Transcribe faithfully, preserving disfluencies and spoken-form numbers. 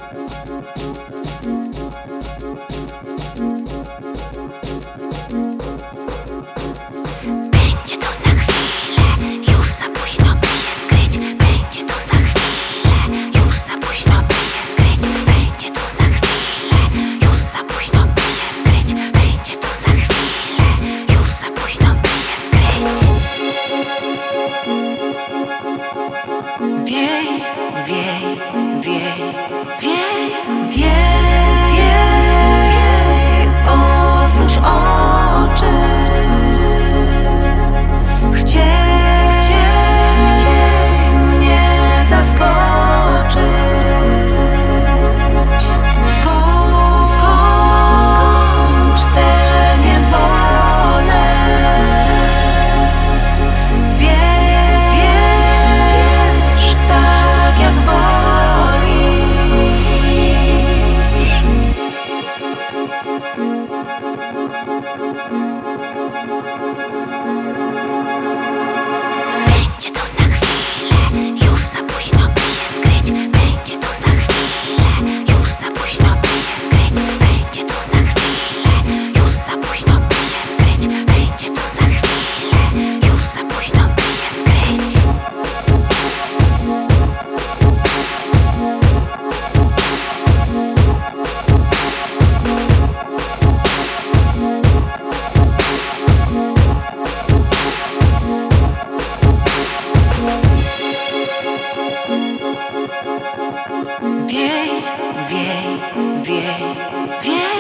Będzie to za chwilę, już za późno by się skryć. Będzie to za chwilę, już za późno by się skryć. Będzie to za chwilę, już za późno by się skryć. Będzie to za chwilę, już za późno by się skryć. Wiej, wiej, wiej, wiej, wiej, wiej, osusz oczy. Chciej, chciej, chciej mnie zaskoczyć. Skończ, skończ tę niewolę. Bierz tak jak wolisz. Będzie to za chwilę, już za późno by się skryć. Będzie to za chwilę, już za późno by się skryć. Będzie to za chwilę, już za późno by się skryć. Będzie to za chwilę, już za późno by się skryć. Wiej, wiej, wiej, wiej.